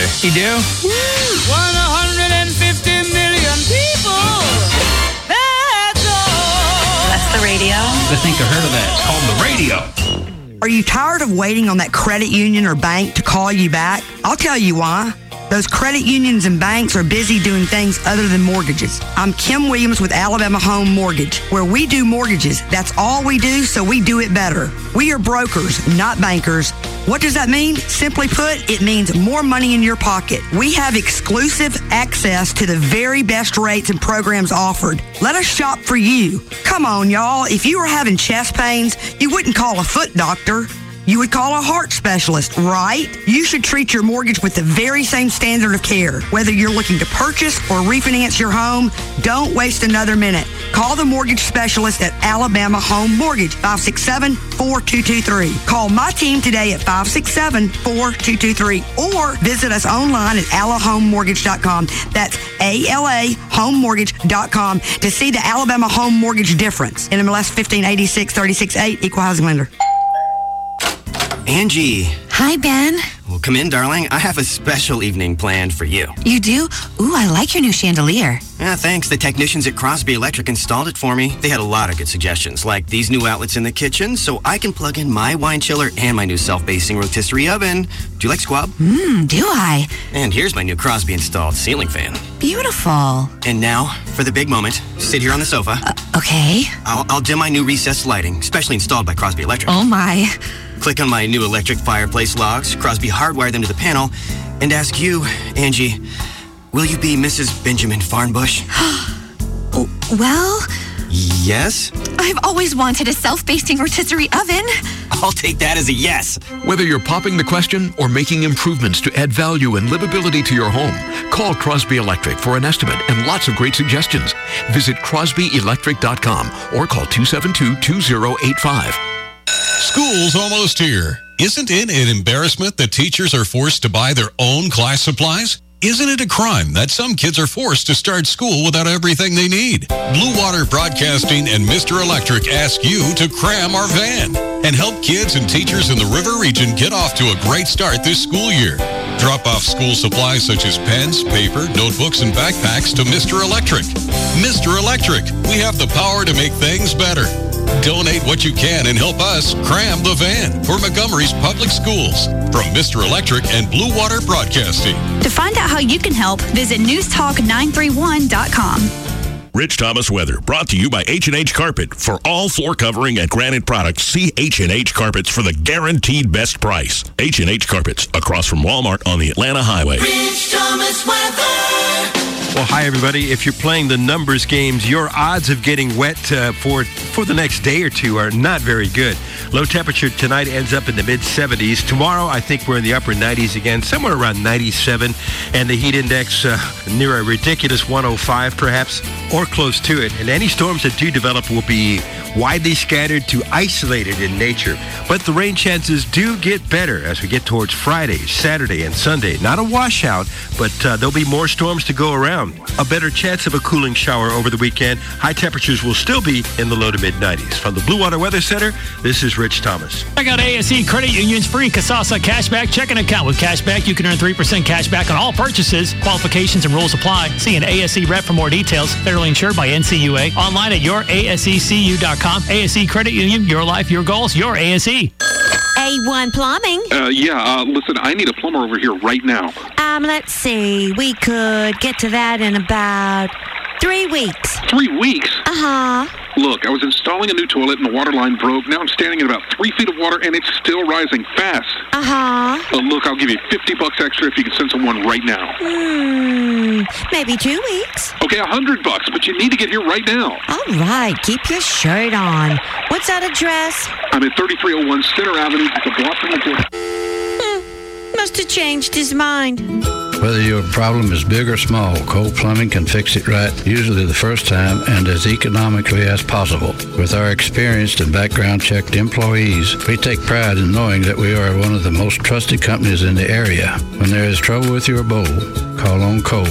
You do? 150 million people. That's all. That's the radio. I think I heard of that. It's called the radio. Are you tired of waiting on that credit union or bank to call you back? I'll tell you why. Those credit unions and banks are busy doing things other than mortgages. I'm Kim Williams with Alabama Home Mortgage, where we do mortgages. That's all we do, so we do it better. We are brokers, not bankers. What does that mean? Simply put, it means more money in your pocket. We have exclusive access to the very best rates and programs offered. Let us shop for you. Come on, y'all. If you were having chest pains, you wouldn't call a foot doctor. You would call a heart specialist, right? You should treat your mortgage with the very same standard of care. Whether you're looking to purchase or refinance your home, don't waste another minute. Call the mortgage specialist at Alabama Home Mortgage, 567-4223. Call my team today at 567-4223 or visit us online at alahomemortgage.com. That's ALAHomemortgage.com to see the Alabama Home Mortgage difference. NMLS 1586-36-8, Equal Housing Lender. Angie. Hi, Ben. Well, come in, darling. I have a special evening planned for you. You do? Ooh, I like your new chandelier. Yeah, thanks. The technicians at Crosby Electric installed it for me. They had a lot of good suggestions, like these new outlets in the kitchen, so I can plug in my wine chiller and my new self-basting rotisserie oven. Do you like squab? Do I? And here's my new Crosby installed ceiling fan. Beautiful. And now, for the big moment, sit here on the sofa. Okay. I'll dim my new recessed lighting, specially installed by Crosby Electric. Oh, my. Click on my new electric fireplace logs. Crosby hardwired them to the panel. And ask you, Angie, will you be Mrs. Benjamin Farnbush? Well... Yes? I've always wanted a self-basting rotisserie oven. I'll take that as a yes. Whether you're popping the question or making improvements to add value and livability to your home, call Crosby Electric for an estimate and lots of great suggestions. Visit crosbyelectric.com or call 272-2085. School's almost here. Isn't it an embarrassment that teachers are forced to buy their own class supplies? Isn't it a crime that some kids are forced to start school without everything they need? Blue Water Broadcasting and Mr. Electric ask you to cram our van and help kids and teachers in the River Region get off to a great start this school year. Drop off school supplies such as pens, paper, notebooks, and backpacks to Mr. Electric. Mr. Electric, we have the power to make things better. Donate what you can and help us cram the van for Montgomery's public schools. From Mr. Electric and Blue Water Broadcasting. To find out how you can help, visit newstalk931.com. Rich Thomas Weather, brought to you by H&H Carpet. For all floor covering and granite products, see H&H Carpets for the guaranteed best price. H&H Carpets, across from Walmart on the Atlanta Highway. Rich Thomas Weather. Well, hi, everybody. If you're playing the numbers games, your odds of getting wet for the next day or two are not very good. Low temperature tonight ends up in the mid-70s. Tomorrow, I think we're in the upper 90s again, somewhere around 97. And the heat index near a ridiculous 105, perhaps, or close to it. And any storms that do develop will be widely scattered to isolated in nature. But the rain chances do get better as we get towards Friday, Saturday, and Sunday. Not a washout, but there'll be more storms to go around. A better chance of a cooling shower over the weekend. High temperatures will still be in the low to mid-90s. From the Blue Water Weather Center, this is Rich Thomas. Check out ASE Credit Union's free Kasasa Cashback checking account. With Cashback, you can earn 3% cash back on all purchases. Qualifications and rules apply. See an ASE rep for more details. Federally insured by NCUA. Online at yourasecu.com. ASE Credit Union, your life, your goals, your ASE. A1 Plumbing. Listen, I need a plumber over here right now. Let's see. We could get to that in about 3 weeks. 3 weeks? Uh-huh. Look, I was installing a new toilet and the water line broke. Now I'm standing in about 3 feet of water and it's still rising fast. Uh-huh. Look, I'll give you $50 extra if you can send someone right now. Maybe 2 weeks. Okay, $100, but you need to get here right now. All right, keep your shirt on. What's that address? I'm at 3301 Center Avenue, just a block from the door. Must have changed his mind. Whether your problem is big or small, Cole Plumbing can fix it right, usually the first time and as economically as possible. With our experienced and background-checked employees, we take pride in knowing that we are one of the most trusted companies in the area. When there is trouble with your bowl, call on Cole,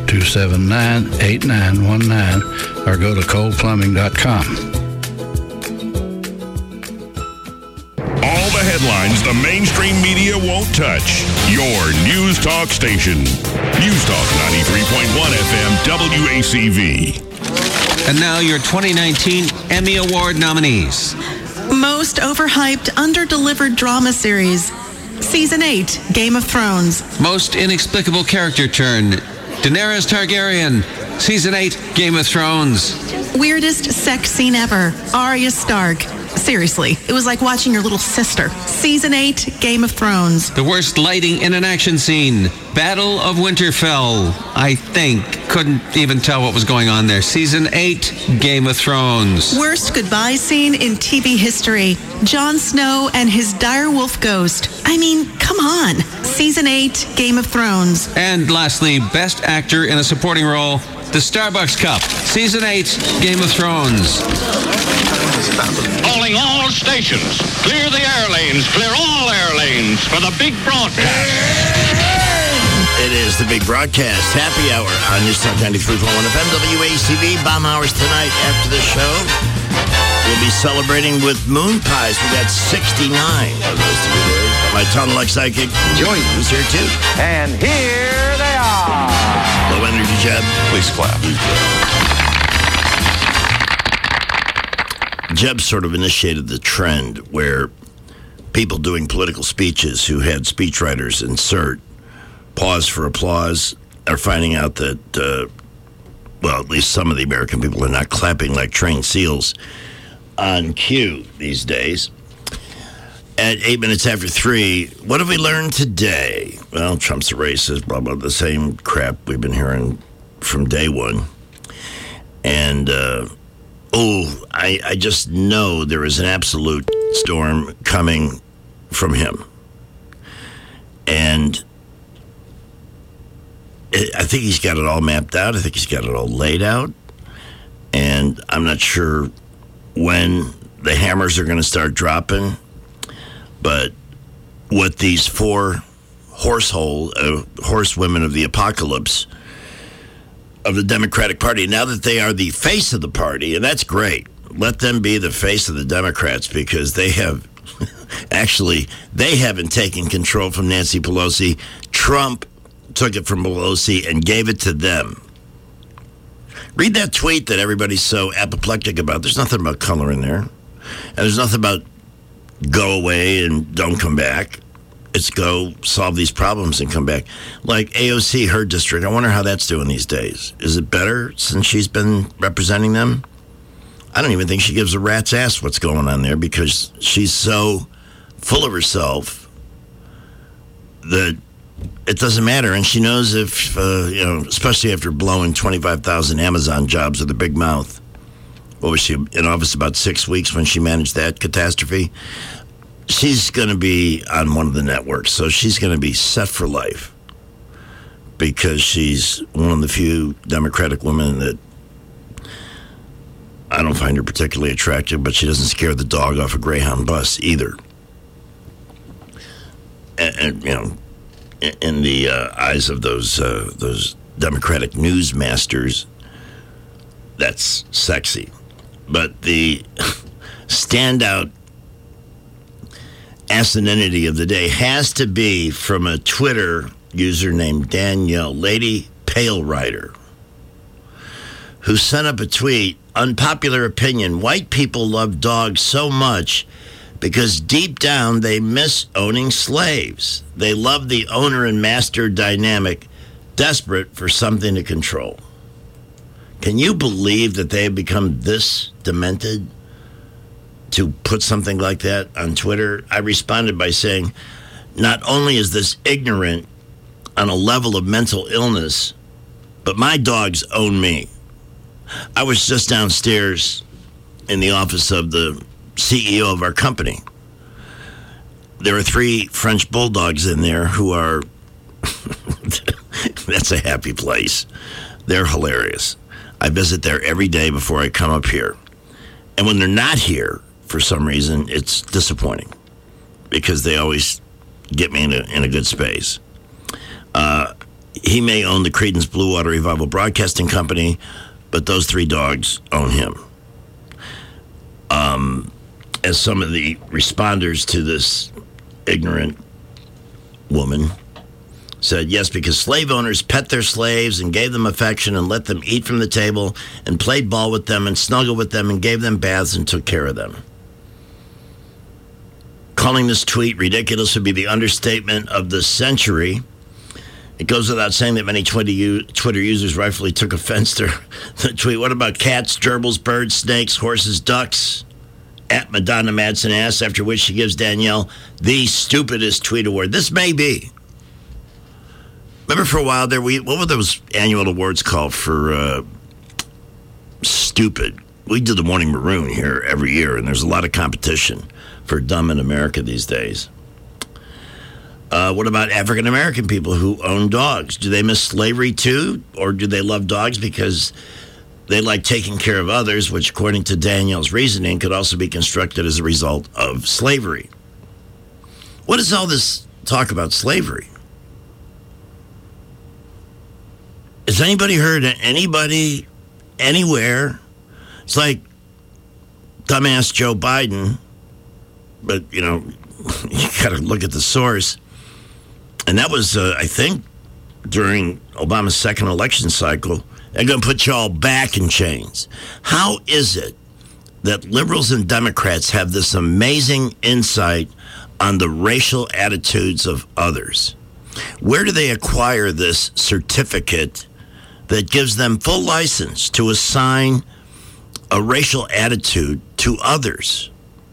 279-8919, or go to coleplumbing.com. All the headlines the mainstream media won't touch. Your News Talk station. News Talk 93.1 FM WACV. And now your 2019 Emmy Award nominees. Most overhyped, underdelivered drama series. Season 8, Game of Thrones. Most inexplicable character turn. Daenerys Targaryen. Season 8, Game of Thrones. Weirdest sex scene ever. Arya Stark. Seriously, it was like watching your little sister. Season 8, Game of Thrones. The worst lighting in an action scene. Battle of Winterfell. I think. Couldn't even tell what was going on there. Season 8, Game of Thrones. Worst goodbye scene in TV history. Jon Snow and his direwolf ghost. I mean, come on. Season 8, Game of Thrones. And lastly, best actor in a supporting role. The Starbucks Cup. Season 8, Game of Thrones. Calling all stations. Clear the air lanes. Clear all air lanes for the big broadcast. It is the big broadcast. Happy hour on News Talk 93.1 FM WACV. Bomb hours tonight after the show. We'll be celebrating with moon pies. We got 69 of those to be delivered. My Tom Luck psychic, Joy, who's here too. And here they are. Low energy, Jeb. Please clap. Jeb sort of initiated the trend where people doing political speeches who had speechwriters insert pause for applause are finding out that, well, at least some of the American people are not clapping like trained seals on cue these days. At 8 minutes after 3, what have we learned today? Well, Trump's a racist, blah, blah, the same crap we've been hearing from day one. And, I just know there is an absolute storm coming from him. And I think he's got it all mapped out. I think he's got it all laid out. And I'm not sure when the hammers are going to start dropping. But what these 4 horsewomen of the apocalypse of the Democratic Party, now that they are the face of the party, and that's great. Let them be the face of the Democrats because they have actually, they haven't taken control from Nancy Pelosi. Trump took it from Pelosi and gave it to them. Read that tweet that everybody's so apoplectic about. There's nothing about color in there. And there's nothing about go away and don't come back. It's go solve these problems and come back. Like AOC, her district, I wonder how that's doing these days. Is it better since she's been representing them? I don't even think she gives a rat's ass what's going on there because she's so full of herself that it doesn't matter. And she knows if, especially after blowing 25,000 Amazon jobs with her big mouth. What was she in office about 6 weeks when she managed that catastrophe? She's going to be on one of the networks, so she's going to be set for life because she's one of the few Democratic women that I don't find her particularly attractive, but she doesn't scare the dog off a Greyhound bus either. And in the eyes of those Democratic newsmasters, that's sexy. But the standout asininity of the day has to be from a Twitter user named Danielle, Lady Pale Rider, who sent up a tweet, unpopular opinion, white people love dogs so much because deep down they miss owning slaves. They love the owner and master dynamic, desperate for something to control. Can you believe that they have become this demented to put something like that on Twitter? I responded by saying, not only is this ignorant on a level of mental illness, but my dogs own me. I was just downstairs in the office of the CEO of our company. There are 3 French bulldogs in there who are, that's a happy place. They're hilarious. I visit there every day before I come up here. And when they're not here, for some reason, it's disappointing because they always get me in a good space. He may own the Creedence Blue Water Revival Broadcasting Company, but those 3 dogs own him. As some of the responders to this ignorant woman said, yes, because slave owners pet their slaves and gave them affection and let them eat from the table and played ball with them and snuggled with them and gave them baths and took care of them. Calling this tweet ridiculous would be the understatement of the century. It goes without saying that many Twitter users rightfully took offense to the tweet. What about cats, gerbils, birds, snakes, horses, ducks? At Madonna Madsen asks, after which she gives Danielle the stupidest tweet award. This may be. Remember for a while there, what were those annual awards called for stupid? We do the Morning Maroon here every year, and there's a lot of competition for dumb in America these days. What about African American people who own dogs? Do they miss slavery too? Or do they love dogs because they like taking care of others, which according to Danielle's reasoning could also be constructed as a result of slavery? What is all this talk about slavery? Has anybody heard anybody anywhere? It's like dumbass Joe Biden, but, you know, you got to look at the source. And that was, I think, during Obama's second election cycle. They're going to put you all back in chains. How is it that liberals and Democrats have this amazing insight on the racial attitudes of others? Where do they acquire this certificate that gives them full license to assign a racial attitude to others?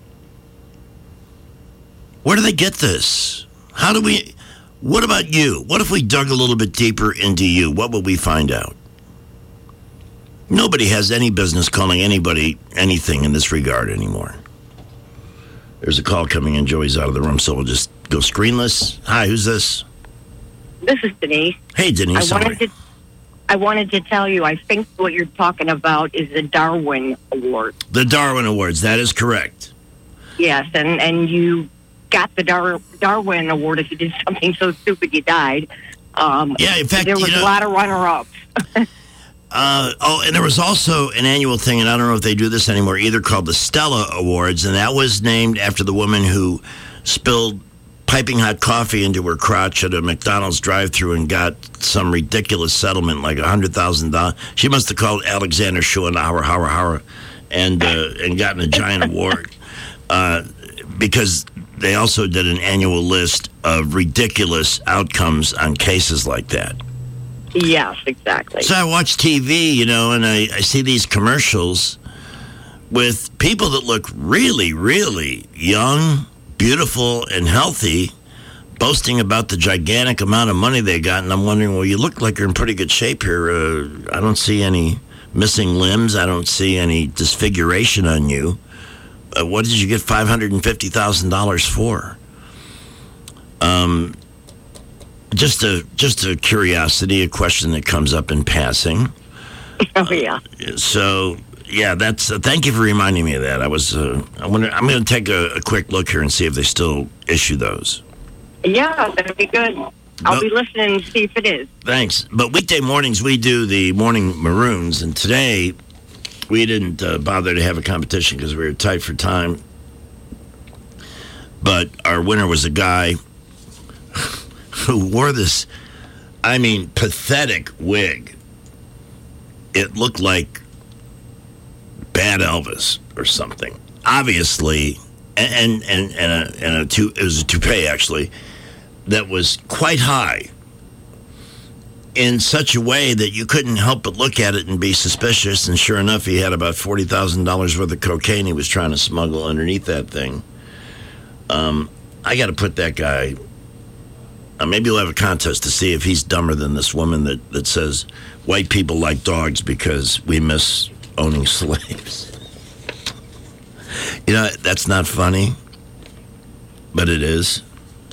Where do they get this? What about you? What if we dug a little bit deeper into you? What would we find out? Nobody has any business calling anybody anything in this regard anymore. There's a call coming in. Joey's out of the room, so we'll just go screenless. Hi, who's this? This is Denise. Hey, Denise. I wanted to tell you, I think what you're talking about is the Darwin Award. The Darwin Awards, that is correct. Yes, and you got the Darwin Award if you did something so stupid you died. Yeah, in fact, there was a lot of runner-ups. And there was also an annual thing, and I don't know if they do this anymore either, called the Stella Awards, and that was named after the woman who spilled piping hot coffee into her crotch at a McDonald's drive-thru and got some ridiculous settlement, like $100,000. She must have called Alexander Schoenauer, and gotten a giant award because they also did an annual list of ridiculous outcomes on cases like that. Yes, exactly. So I watch TV, you know, and I see these commercials with people that look really, really young, beautiful, and healthy, boasting about the gigantic amount of money they got. And I'm wondering, well, you look like you're in pretty good shape here. I don't see any missing limbs. I don't see any disfiguration on you. What did you get $550,000 for? Just a curiosity, a question that comes up in passing. Oh, yeah. So, yeah, that's. Thank you for reminding me of that. I'm going to take a quick look here and see if they still issue those. Yeah, that'd be good. I'll be listening to see if it is. Thanks. But weekday mornings we do the Morning Maroons, and today we didn't bother to have a competition because we were tight for time. But our winner was a guy who wore this, pathetic wig. It looked like Bad Elvis or something. Obviously, and it was a toupee, actually, that was quite high in such a way that you couldn't help but look at it and be suspicious. And sure enough, he had about $40,000 worth of cocaine he was trying to smuggle underneath that thing. I got to put that guy... maybe we'll have a contest to see if he's dumber than this woman that says white people like dogs because we miss owning slaves. You know, that's not funny, but it is.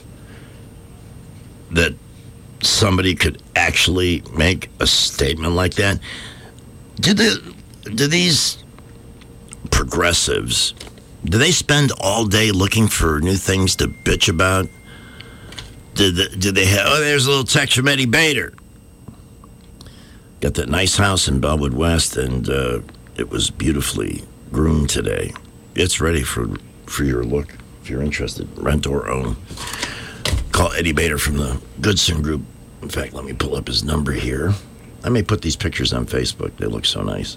That somebody could actually make a statement like that. Do these progressives, do they spend all day looking for new things to bitch about? Did they have... Oh, there's a little text from Eddie Bader. Got that nice house in Bellwood West, and it was beautifully groomed today. It's ready for your look, if you're interested. Rent or own. call Eddie Bader from the Goodson Group. In fact, let me pull up his number here. I may put these pictures on Facebook. They look so nice.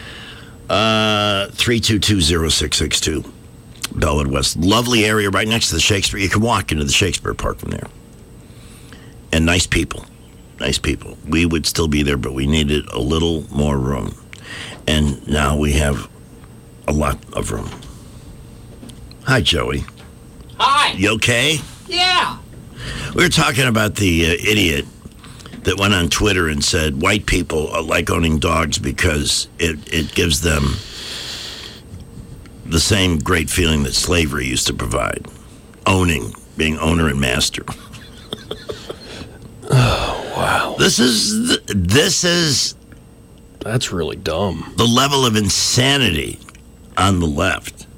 322-0662. Bellwood West. Lovely area right next to the Shakespeare. You can walk into the Shakespeare Park from there. And nice people. Nice people. We would still be there, but we needed a little more room. And now we have a lot of room. Hi, Joey. Hi. You okay? Yeah. We were talking about the idiot that went on Twitter and said white people like owning dogs because it gives them the same great feeling that slavery used to provide. Owning, being owner and master. Oh, wow. This is that's really dumb. The level of insanity on the left.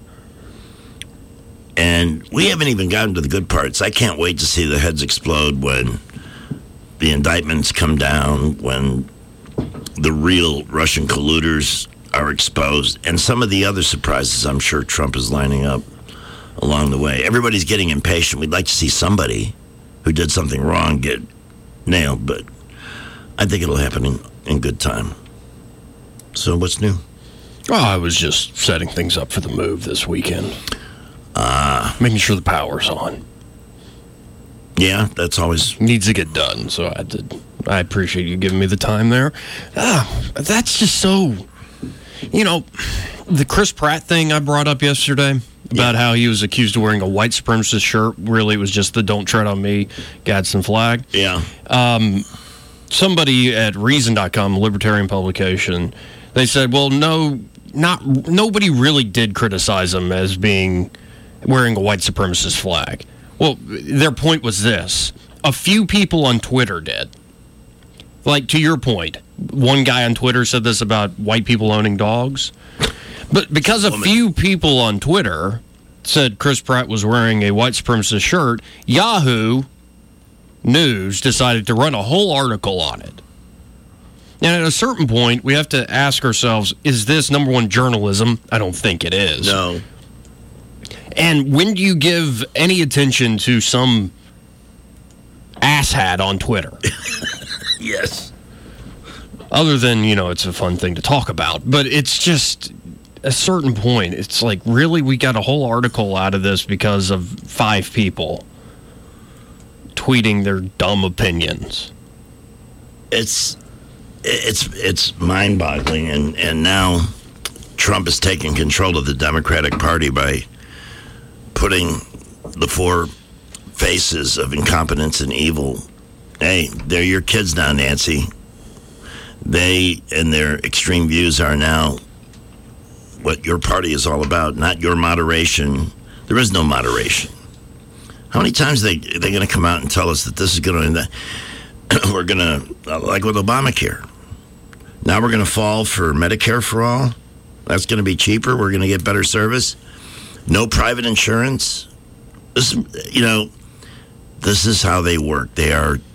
And we haven't even gotten to the good parts. I can't wait to see the heads explode when the indictments come down, when the real Russian colluders are exposed, and some of the other surprises I'm sure Trump is lining up along the way. Everybody's getting impatient. We'd like to see somebody who did something wrong get nailed, but I think it'll happen in good time. So what's new? Oh, I was just setting things up for the move this weekend. Making sure the power's on. Yeah, that's always needs to get done. So I appreciate you giving me the time there. That's just so, the Chris Pratt thing I brought up yesterday about how he was accused of wearing a white supremacist shirt. Really, it was just the "Don't Tread on Me" Gadsden flag. Yeah. Somebody at Reason.com, a libertarian publication, they said, well, nobody really did criticize him as being wearing a white supremacist flag. Well, their point was this. A few people on Twitter did. Like, to your point, one guy on Twitter said this about white people owning dogs. But because a few people on Twitter said Chris Pratt was wearing a white supremacist shirt, Yahoo News decided to run a whole article on it. And at a certain point, we have to ask ourselves, is this, number one, journalism? I don't think it is. No. And when do you give any attention to some asshat on Twitter? Yes. Other than, it's a fun thing to talk about. But it's just, a certain point, it's like, really, we got a whole article out of this because of 5 people tweeting their dumb opinions. It's mind-boggling, and now Trump is taking control of the Democratic Party by putting the 4 faces of incompetence and evil. Hey, they're your kids now, Nancy. They and their extreme views are now what your party is all about, not your moderation. There is no moderation. How many times are they going to come out and tell us that this is going to, we're going to, like with Obamacare, now we're going to fall for Medicare for all? That's going to be cheaper. We're going to get better service. No private insurance. This is how they work. They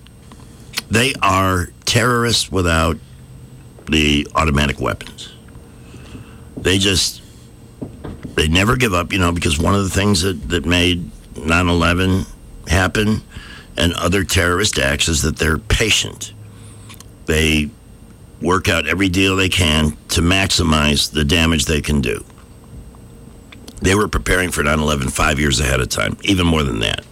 are terrorists without the automatic weapons. They never give up, because one of the things that made 9/11 happen and other terrorist acts is that they're patient. They work out every deal they can to maximize the damage they can do. They were preparing for 9/11 5 years ahead of time, even more than that.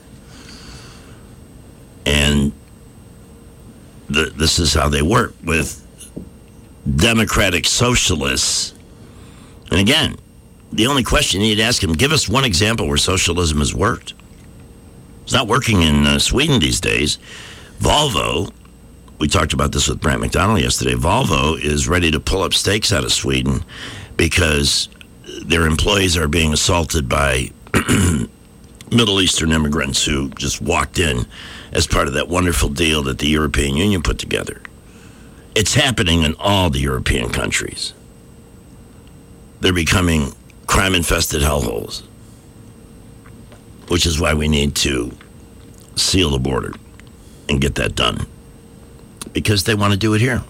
And this is how they work with democratic socialists. And again, the only question you need to ask them, give us one example where socialism has worked. It's not working in Sweden these days. Volvo, we talked about this with Brant McDonald yesterday, Volvo is ready to pull up stakes out of Sweden because their employees are being assaulted by Middle Eastern immigrants who just walked in as part of that wonderful deal that the European Union put together. It's happening in all the European countries. They're becoming crime-infested hellholes, which is why we need to seal the border and get that done, because they want to do it here.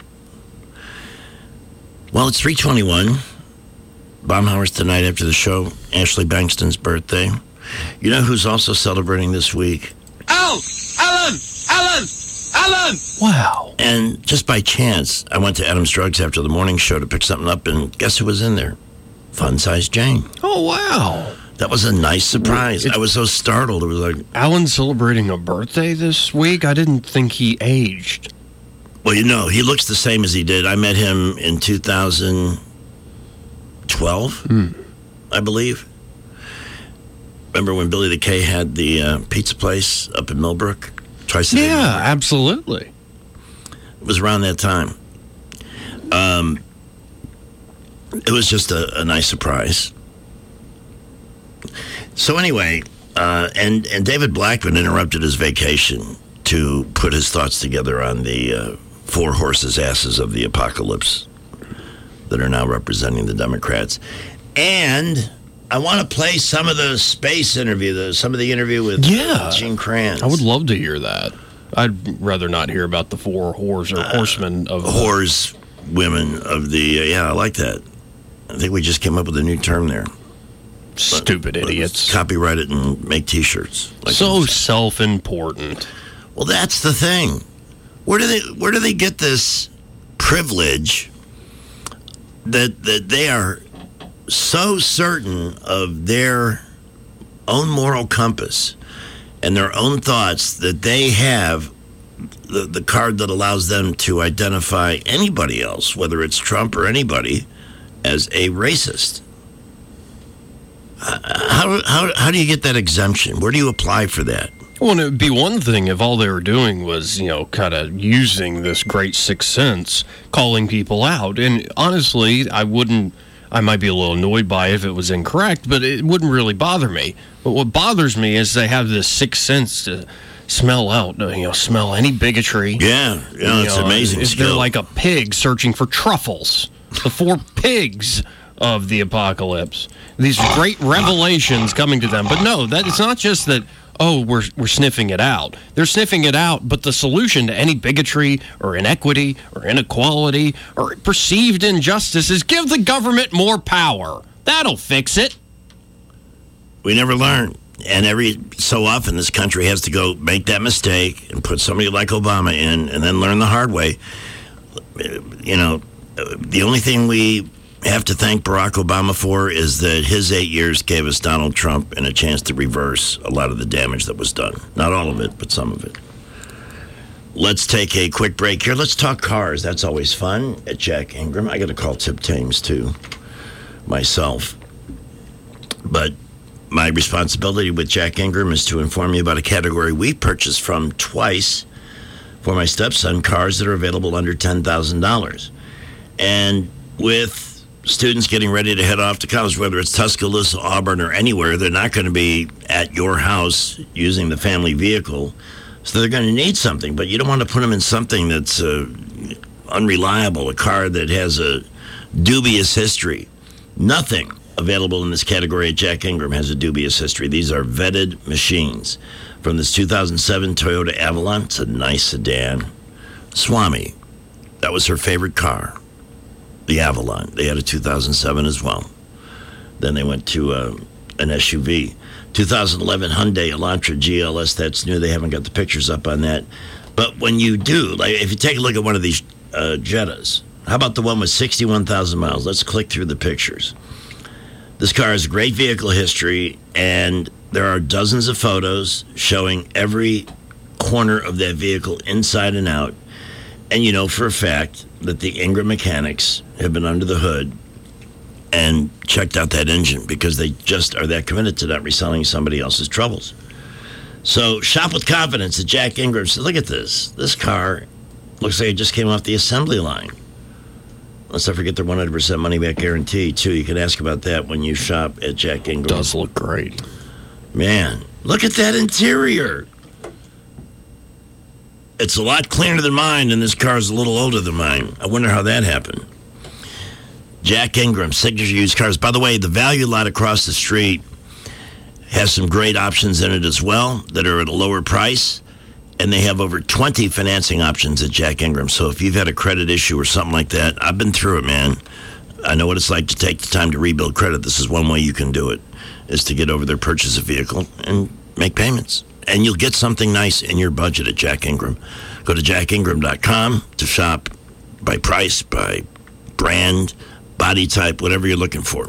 Well, it's 3:21. Baumhauer's tonight after the show. Ashley Bankston's birthday. You know who's also celebrating this week? Alan! Wow. And just by chance, I went to Adam's Drugs after the morning show to pick something up, and guess who was in there? Fun-Size Jane. Oh, wow. That was a nice surprise. I was so startled. It was like... Alan's celebrating a birthday this week? I didn't think he aged. Well, he looks the same as he did. I met him in 2012, I believe. Remember when Billy the K had the pizza place up in Millbrook? Tri-City Yeah, Millbrook? absolutely. It was around that time. It was just a nice surprise. So anyway, and David Blackman interrupted his vacation to put his thoughts together on the four horses' asses of the apocalypse that are now representing the Democrats. And I want to play some of the space interview, some of the interview with Gene Kranz. I would love to hear that. I'd rather not hear about the four whores or horsemen of... Whores, women of the... I like that. I think we just came up with a new term there. Stupid idiots. Copyright it and make T-shirts. So self-important. Well, that's the thing. Where do they get this privilege that they are so certain of their own moral compass and their own thoughts that they have the card that allows them to identify anybody else, whether it's Trump or anybody, as a racist? How do you get that exemption? Where do you apply for that? Well, it would be one thing if all they were doing was, kind of using this great sixth sense, calling people out. And honestly, I might be a little annoyed by it if it was incorrect, but it wouldn't really bother me. But what bothers me is they have this sixth sense to smell out, smell any bigotry. Yeah, it's amazing skill. They're like a pig searching for truffles. The four pigs of the apocalypse. These great revelations coming to them. But no, it's not just that, we're sniffing it out. They're sniffing it out, but the solution to any bigotry or inequity or inequality or perceived injustice is give the government more power. That'll fix it. We never learn. And every so often this country has to go make that mistake and put somebody like Obama in and then learn the hard way. The only thing we have to thank Barack Obama for is that his 8 years gave us Donald Trump and a chance to reverse a lot of the damage that was done. Not all of it, but some of it. Let's take a quick break here. Let's talk cars. That's always fun at Jack Ingram. I got to call Tip Thames, too, myself. But my responsibility with Jack Ingram is to inform you about a category we purchased from twice for my stepson, cars that are available under $10,000. And with students getting ready to head off to college, whether it's Tuscaloosa, Auburn, or anywhere, they're not going to be at your house using the family vehicle. So they're going to need something, but you don't want to put them in something that's unreliable, a car that has a dubious history. Nothing available in this category at Jack Ingram has a dubious history. These are vetted machines. From this 2007 Toyota Avalon, it's a nice sedan. Swami, that was her favorite car. The Avalon. They had a 2007 as well. Then they went to an SUV. 2011 Hyundai Elantra GLS, that's new. They haven't got the pictures up on that. But when you do, like if you take a look at one of these Jettas, how about the one with 61,000 miles? Let's click through the pictures. This car has great vehicle history, and there are dozens of photos showing every corner of that vehicle inside and out. And you know for a fact that the Ingram mechanics have been under the hood and checked out that engine because they just are that committed to not reselling somebody else's troubles. So shop with confidence at Jack Ingram. So look at this. This car looks like it just came off the assembly line. Let's not forget their 100% money-back guarantee, too. You can ask about that when you shop at Jack Ingram. Does look great. Man, look at that interior. It's a lot cleaner than mine, and this car is a little older than mine. I wonder how that happened. Jack Ingram, Signature Used Cars. By the way, the value lot across the street has some great options in it as well that are at a lower price, and they have over 20 financing options at Jack Ingram. So if you've had a credit issue or something like that, I've been through it, man. I know what it's like to take the time to rebuild credit. This is one way you can do it, is to get over there, purchase a vehicle, and make payments. And you'll get something nice in your budget at Jack Ingram. Go to jackingram.com to shop by price, by brand, body type, whatever you're looking for.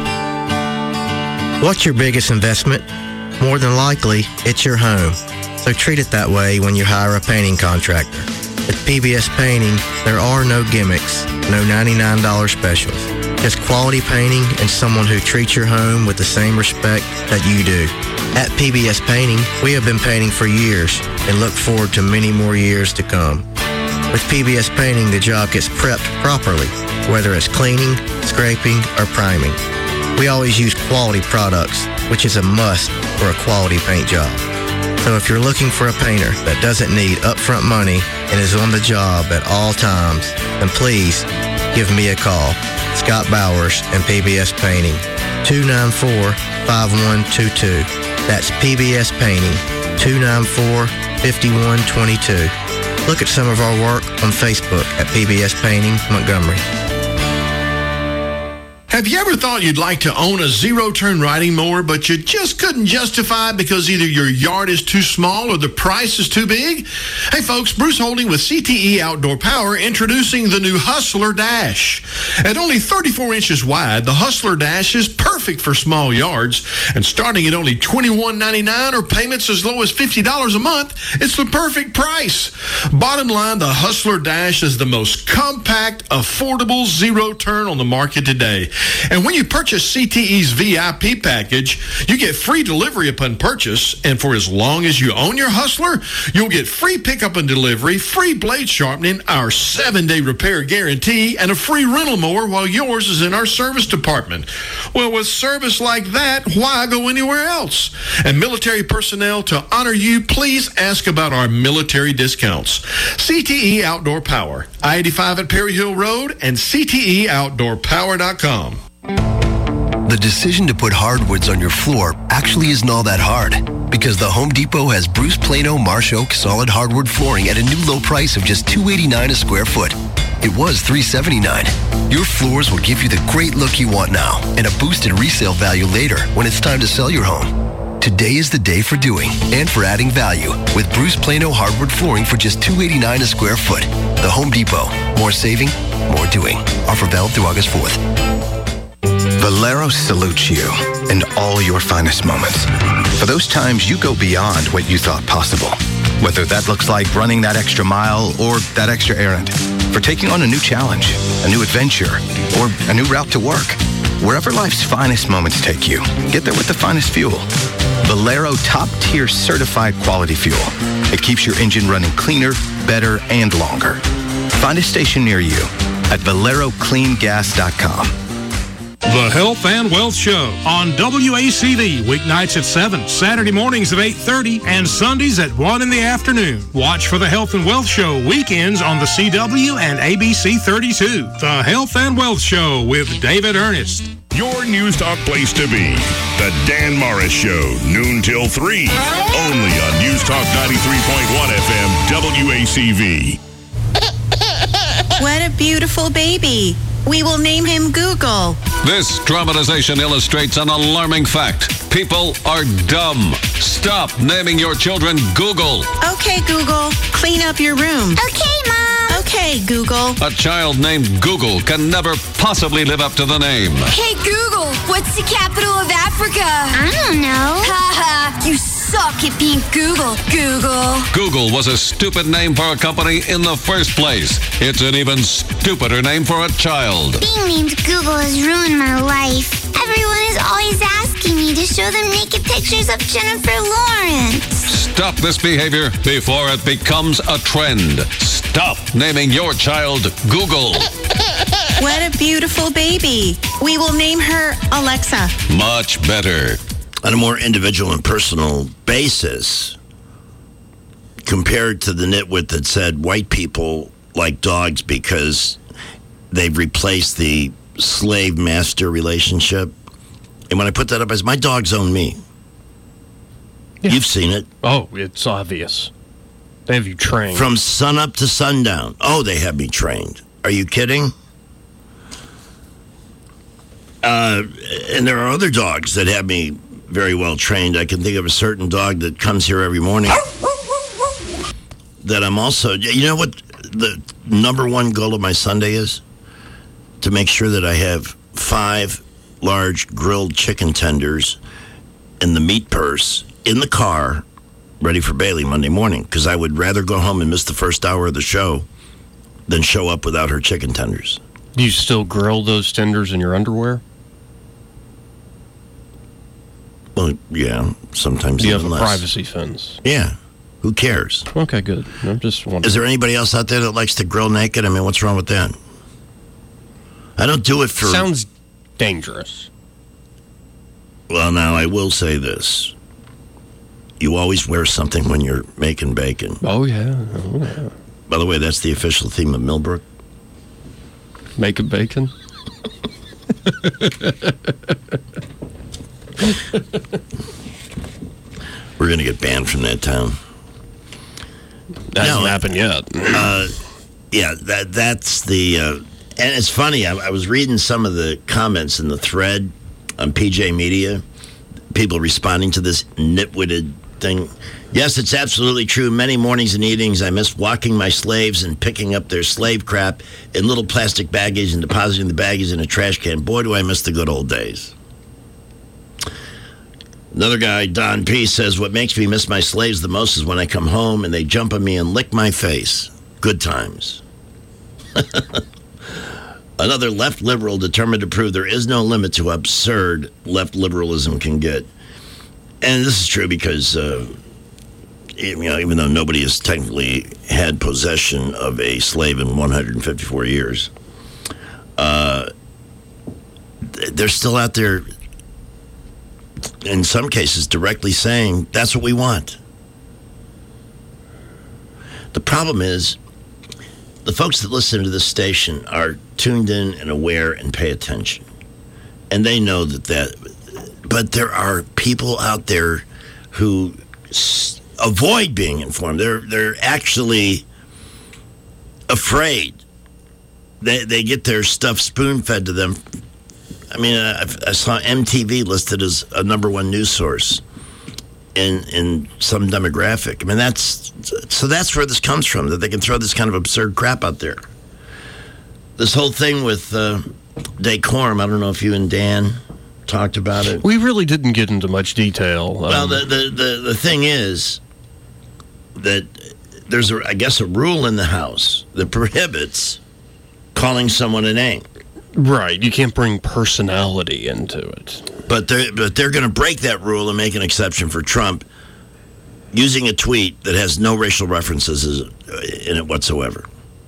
What's your biggest investment? More than likely, it's your home. So treat it that way when you hire a painting contractor. At PBS Painting, there are no gimmicks, no $99 specials. Just quality painting and someone who treats your home with the same respect that you do. At PBS Painting, we have been painting for years and look forward to many more years to come. With PBS Painting, the job gets prepped properly, whether it's cleaning, scraping, or priming. We always use quality products, which is a must for a quality paint job. So if you're looking for a painter that doesn't need upfront money and is on the job at all times, then please give me a call. Scott Bowers and PBS Painting, 294-5122. That's PBS Painting, 294-5122. Look at some of our work on Facebook at PBS Painting Montgomery. Have you ever thought you'd like to own a zero-turn riding mower, but you just couldn't justify it because either your yard is too small or the price is too big? Hey folks, Bruce Holding with CTE Outdoor Power introducing the new Hustler Dash. At only 34 inches wide, the Hustler Dash is perfect for small yards, and starting at only $21.99 or payments as low as $50 a month, it's the perfect price. Bottom line, the Hustler Dash is the most compact, affordable zero-turn on the market today. And when you purchase CTE's VIP package, you get free delivery upon purchase, and for as long as you own your Hustler, you'll get free pickup and delivery, free blade sharpening, our 7-day repair guarantee, and a free rental mower while yours is in our service department. Well, with service like that, why go anywhere else? And military personnel, to honor you, please ask about our military discounts. CTE Outdoor Power, I-85 at Perry Hill Road, and CTEOutdoorPower.com. The decision to put hardwoods on your floor actually isn't all that hard, because the Home Depot has Bruce Plano Marsh Oak solid hardwood flooring at a new low price of just $289 a square foot. It was $379. Your floors will give you the great look you want now and a boosted resale value later when it's time to sell your home. Today is the day for doing and for adding value with Bruce Plano hardwood flooring for just $289 a square foot. The Home Depot. More saving, more doing. Offer valid through August 4th. Valero salutes you and all your finest moments. For those times you go beyond what you thought possible. Whether that looks like running that extra mile or that extra errand. For taking on a new challenge, a new adventure, or a new route to work. Wherever life's finest moments take you, get there with the finest fuel. Valero top-tier certified quality fuel. It keeps your engine running cleaner, better, and longer. Find a station near you at ValeroCleanGas.com. The Health and Wealth Show on WACV, weeknights at 7, Saturday mornings at 8:30, and Sundays at 1 in the afternoon. Watch for the Health and Wealth Show weekends on the CW and ABC 32. The Health and Wealth Show with David Ernest. Your News Talk place to be. The Dan Morris Show, noon till 3. Only on News Talk 93.1 FM, WACV. What a beautiful baby. We will name him Google. This dramatization illustrates an alarming fact. People are dumb. Stop naming your children Google. Okay, Google, clean up your room. Okay, Mom. Okay, Google. A child named Google can never possibly live up to the name. Hey, Google, what's the capital of Africa? I don't know. Haha, you suck at being Google. Google was a stupid name for a company in the first place. It's an even stupider name for a child. Being named Google has ruined my life. Everyone is always asking me to show them naked pictures of Jennifer Lawrence. Stop this behavior before it becomes a trend. Stop naming your child Google. What a beautiful baby. We will name her Alexa. Much better. On a more individual and personal basis, compared to the nitwit that said white people like dogs because they've replaced the slave-master relationship. And when I put that up as my dogs own me. Yeah. You've seen it. Oh, it's obvious. They have you trained. From sunup to sundown. Oh, they have me trained. Are you kidding? And there are other dogs that have me very well trained. I can think of a certain dog that comes here every morning that I'm also, you know what the number one goal of my Sunday is? To make sure that I have 5 large grilled chicken tenders in the meat purse in the car ready for Bailey Monday morning, because I would rather go home and miss the first hour of the show than show up without her chicken tenders. Do you still grill those tenders in your underwear? Well, yeah, sometimes. Do you have even a less. privacy fence? Yeah. Who cares? Okay, good. I'm just wondering. Is there anybody else out there that likes to grill naked? I mean, what's wrong with that? I don't do it for... Sounds dangerous. Well, now, I will say this. You always wear something when you're making bacon. Oh, yeah. Oh, yeah. By the way, that's the official theme of Millbrook. Making bacon? We're going to get banned from that town. That hasn't happened yet. Yeah, that's the... and it's funny, I was reading some of the comments in the thread on PJ Media, people responding to this nitwitted thing. Yes, it's absolutely true. Many mornings and evenings I miss walking my slaves and picking up their slave crap in little plastic baggies and depositing the baggies in a trash can. Boy, do I miss the good old days. Another guy, Don P., says, what makes me miss my slaves the most is when I come home and they jump on me and lick my face. Good times. Another left liberal determined to prove there is no limit to how absurd left liberalism can get. And this is true because, even though nobody has technically had possession of a slave in 154 years, they're still out there, in some cases, directly saying, that's what we want. The problem is, the folks that listen to this station are tuned in and aware and pay attention. And they know that. But there are people out there who avoid being informed. They're actually afraid. They get their stuff spoon-fed to them. I mean, I saw MTV listed as a number one news source in some demographic. I mean, that's where this comes from, that they can throw this kind of absurd crap out there. This whole thing with decorum, I don't know if you and Dan talked about it. We really didn't get into much detail. Well, the thing is that there's, I guess, a rule in the House that prohibits calling someone a name. Right, you can't bring personality into it. But they're going to break that rule and make an exception for Trump using a tweet that has no racial references in it whatsoever.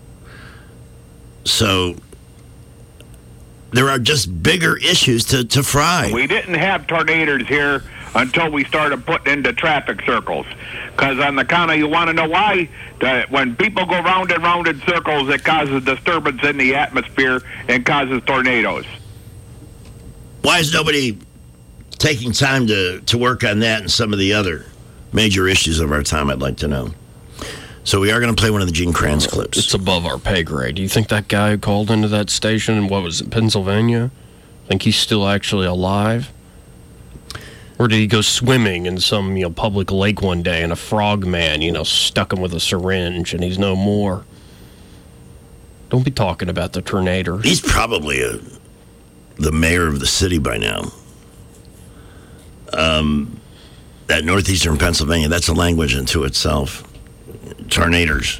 So there are just bigger issues to fry. We didn't have tornadoes here until we started putting into traffic circles. Because on the count of, you want to know why? When people go round and round in circles, it causes disturbance in the atmosphere and causes tornadoes. Why is nobody taking time to work on that and some of the other major issues of our time, I'd like to know. So we are going to play one of the Gene Kranz clips. It's above our pay grade. Do you think that guy who called into that station in, what was it, Pennsylvania? Think he's still actually alive? Or did he go swimming in some public lake one day and a frog man, stuck him with a syringe and he's no more? Don't be talking about the tornado. He's probably the mayor of the city by now. That northeastern Pennsylvania, that's a language unto itself. Tornadoes.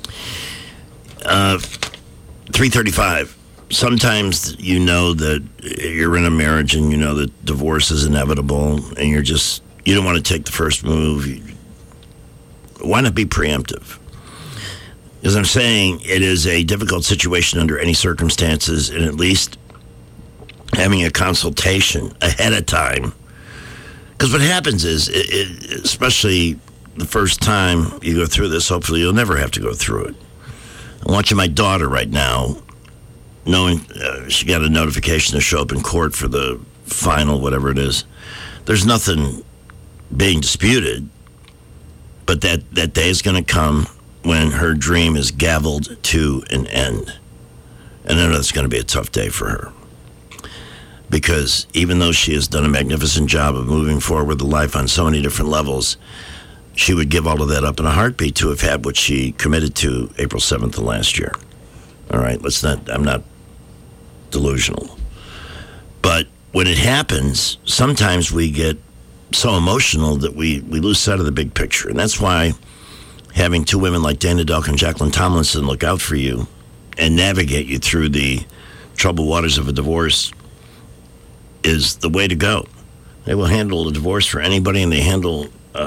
3:35. Sometimes you know that you're in a marriage and you know that divorce is inevitable and you don't want to take the first move. Why not be preemptive? As I'm saying, it is a difficult situation under any circumstances, and at least having a consultation ahead of time. Because what happens is, especially the first time you go through this, hopefully you'll never have to go through it. I'm watching my daughter right now, knowing she got a notification to show up in court for the final, whatever it is. There's nothing being disputed, but that day is going to come when her dream is gavelled to an end. And I know it's going to be a tough day for her. because even though she has done a magnificent job of moving forward with life on so many different levels, she would give all of that up in a heartbeat to have had what she committed to April 7th of last year. All right, I'm not delusional. But when it happens, sometimes we get so emotional that we lose sight of the big picture. And that's why having two women like Dana Delk and Jacqueline Tomlinson look out for you and navigate you through the troubled waters of a divorce is the way to go. They will handle a divorce for anybody, and they handle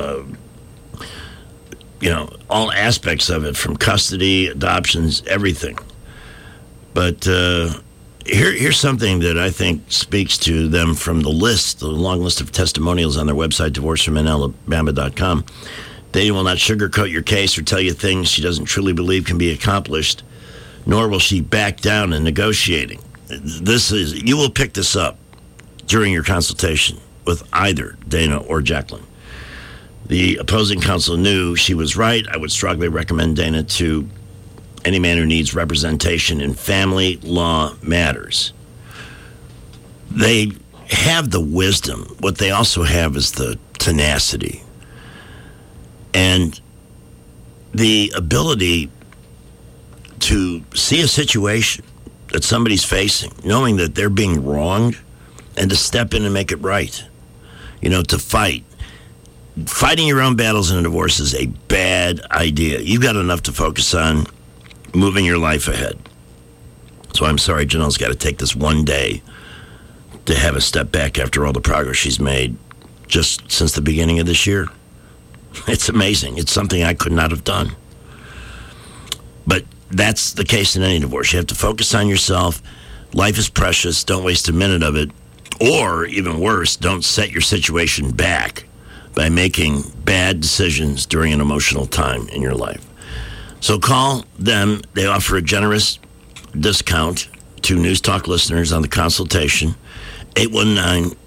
all aspects of it, from custody, adoptions, everything. But here's something that I think speaks to them from the long list of testimonials on their website, divorceformenalabama.com. They will not sugarcoat your case or tell you things she doesn't truly believe can be accomplished, nor will she back down in negotiating. You will pick this up during your consultation with either Dana or Jacqueline. The opposing counsel knew she was right. I would strongly recommend Dana to any man who needs representation in family law matters. They have the wisdom. What they also have is the tenacity and the ability to see a situation that somebody's facing, knowing that they're being wronged, and to step in and make it right. To fight. Fighting your own battles in a divorce is a bad idea. You've got enough to focus on moving your life ahead. So I'm sorry Janelle's got to take this one day to have a step back after all the progress she's made just since the beginning of this year. It's amazing. It's something I could not have done. But that's the case in any divorce. You have to focus on yourself. Life is precious. Don't waste a minute of it. Or, even worse, don't set your situation back by making bad decisions during an emotional time in your life. So call them. They offer a generous discount to News Talk listeners on the consultation, 819-4810,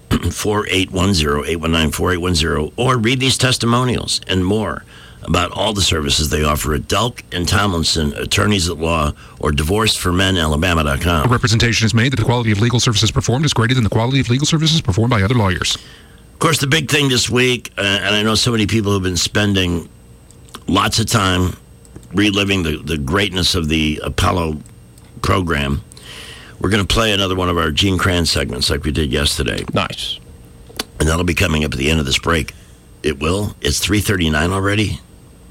819-4810, or read these testimonials and more about all the services they offer at Delk and Tomlinson, attorneys at law, or divorceformenalabama.com. A representation is made that the quality of legal services performed is greater than the quality of legal services performed by other lawyers. Of course, the big thing this week, and I know so many people have been spending lots of time reliving the greatness of the Apollo program. We're going to play another one of our Gene Kranz segments like we did yesterday. Nice. And that'll be coming up at the end of this break. It will. It's 3:39 already.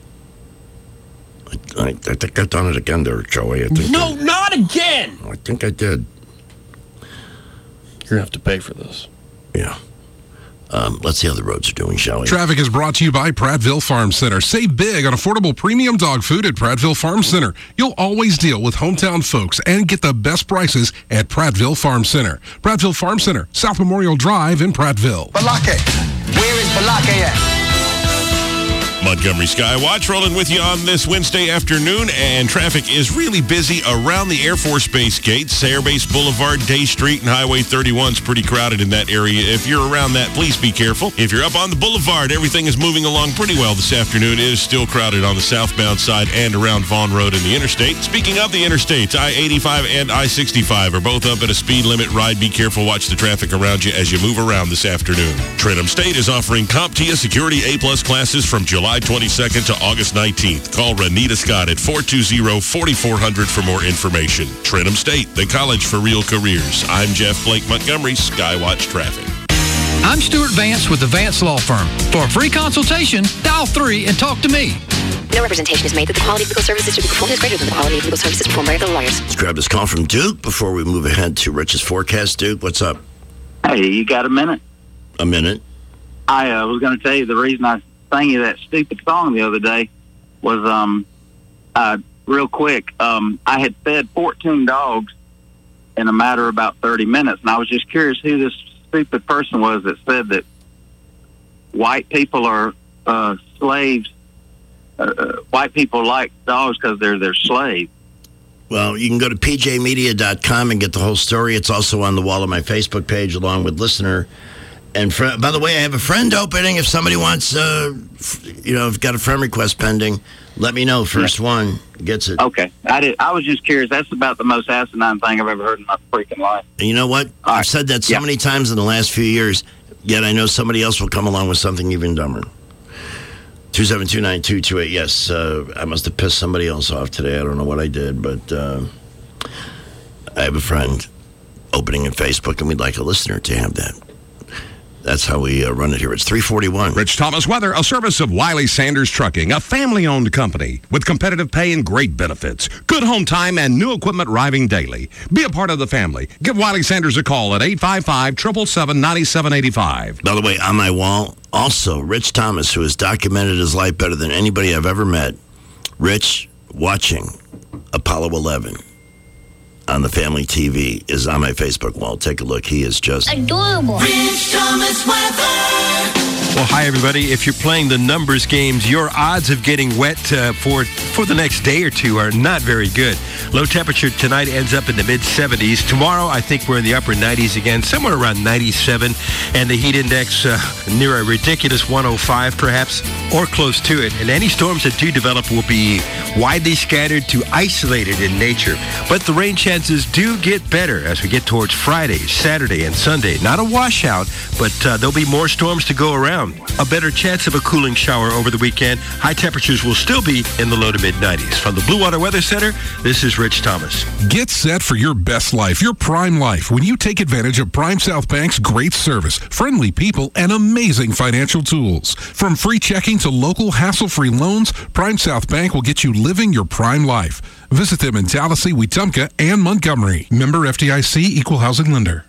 I think I've done it again there, Joey. Not again! I think I did. You're going to have to pay for this. Yeah. Let's see how the roads are doing, shall we? Traffic is brought to you by Prattville Farm Center. Save big on affordable premium dog food at Prattville Farm Center. You'll always deal with hometown folks and get the best prices at Prattville Farm Center. Prattville Farm Center, South Memorial Drive in Prattville. Balake. Where is Balake at? Montgomery Skywatch rolling with you on this Wednesday afternoon, and traffic is really busy around the Air Force Base gates. Air Base Boulevard, Day Street, and Highway 31 is pretty crowded in that area. If you're around that, please be careful. If you're up on the boulevard, everything is moving along pretty well this afternoon. It is still crowded on the southbound side and around Vaughn Road and the interstate. Speaking of the interstates, I-85 and I-65 are both up at a speed limit. Ride, be careful, watch the traffic around you as you move around this afternoon. Trentham State is offering CompTIA Security A-Plus classes from July 22nd to August 19th. Call Renita Scott at 420-4400 for more information. Trentham State, the college for real careers. I'm Jeff Blake Montgomery, Skywatch Traffic. I'm Stuart Vance with the Vance Law Firm. For a free consultation, dial 3 and talk to me. No representation is made that the quality of legal services to be performed is greater than the quality of legal services performed by other lawyers. Let's grab this call from Duke before we move ahead to Rich's forecast. Duke, what's up? Hey, you got a minute? A minute. I was going to tell you the reason I sang you that stupid song the other day was, real quick, I had fed 14 dogs in a matter of about 30 minutes, and I was just curious who this stupid person was that said that white people are slaves. White people like dogs because they're their slaves. Well, you can go to pjmedia.com and get the whole story. It's also on the wall of my Facebook page along with listener And by the way, I have a friend opening. If somebody wants, got a friend request pending, let me know. First one gets it. Okay. I was just curious. That's about the most asinine thing I've ever heard in my freaking life. And you know what? I've said that so many times in the last few years, yet I know somebody else will come along with something even dumber. 2729228. Yes, I must have pissed somebody else off today. I don't know what I did, but I have a friend opening in Facebook, and we'd like a listener to have that. That's how we run it here. It's 341. Rich Thomas Weather, a service of Wiley Sanders Trucking, a family-owned company with competitive pay and great benefits. Good home time and new equipment arriving daily. Be a part of the family. Give Wiley Sanders a call at 855-777-9785. By the way, on my wall, also, Rich Thomas, who has documented his life better than anybody I've ever met. Rich, watching Apollo 11 on the family TV, is on my Facebook wall. Take a look. He is just adorable. Rich Thomas Weather. Well, hi, everybody. If you're playing the numbers games, your odds of getting wet for the next day or two are not very good. Low temperature tonight ends up in the mid-70s. Tomorrow, I think we're in the upper 90s again, somewhere around 97. And the heat index near a ridiculous 105, perhaps, or close to it. And any storms that do develop will be widely scattered to isolated in nature. But the rain chances do get better as we get towards Friday, Saturday, and Sunday. Not a washout, but there'll be more storms to go around. A better chance of a cooling shower over the weekend. High temperatures will still be in the low to mid-90s. From the Blue Water Weather Center, this is Rich Thomas. Get set for your best life, your prime life, when you take advantage of Prime South Bank's great service, friendly people, and amazing financial tools. From free checking to local hassle-free loans, Prime South Bank will get you living your prime life. Visit them in Tallahassee, Wetumpka, and Montgomery. Member FDIC, Equal Housing Lender.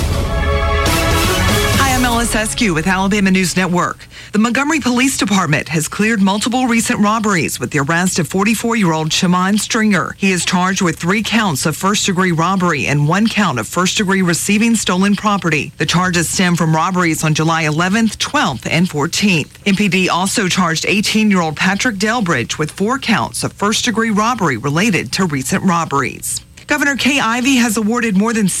Alice Eskew with Alabama News Network. The Montgomery Police Department has cleared multiple recent robberies with the arrest of 44-year-old Shaman Stringer. He is charged with 3 counts of first-degree robbery and 1 count of first-degree receiving stolen property. The charges stem from robberies on July 11th, 12th, and 14th. MPD also charged 18-year-old Patrick Delbridge with 4 counts of first-degree robbery related to recent robberies. Governor Kay Ivey has awarded more than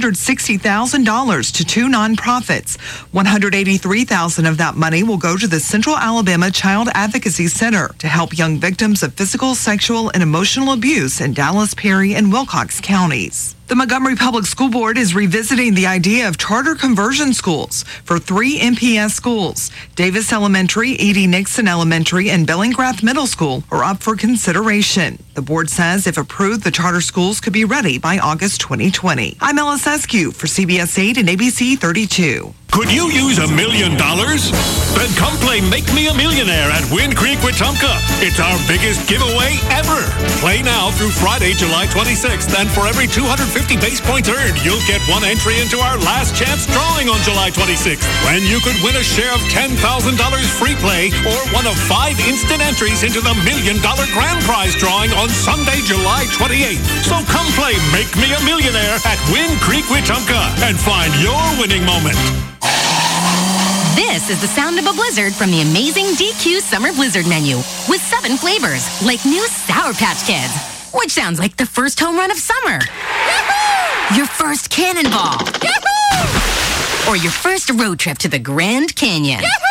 $660,000 to 2 nonprofits. $183,000 of that money will go to the Central Alabama Child Advocacy Center to help young victims of physical, sexual, and emotional abuse in Dallas, Perry, and Wilcox counties. The Montgomery Public School Board is revisiting the idea of charter conversion schools for 3 MPS schools. Davis Elementary, E.D. Nixon Elementary, and Bellingrath Middle School are up for consideration. The board says if approved, the charter schools could be ready by August 2020. I'm Alice Eskew for CBS 8 and ABC 32. Could you use $1 million? Then come play Make Me a Millionaire at Wind Creek Wetumpka. It's our biggest giveaway ever. Play now through Friday, July 26th, and for every 250 base points earned, you'll get 1 entry into our last chance drawing on July 26th, when you could win a share of $10,000 free play or one of 5 instant entries into the $1 million grand prize drawing on Sunday, July 28th. So come play Make Me a Millionaire at Wind Creek Wetumpka and find your winning moment. This is the sound of a blizzard from the amazing DQ Summer Blizzard menu with 7 flavors, like new Sour Patch Kids, which sounds like the first home run of summer. Yahoo! Your first cannonball. Yahoo! Or your first road trip to the Grand Canyon. Yahoo!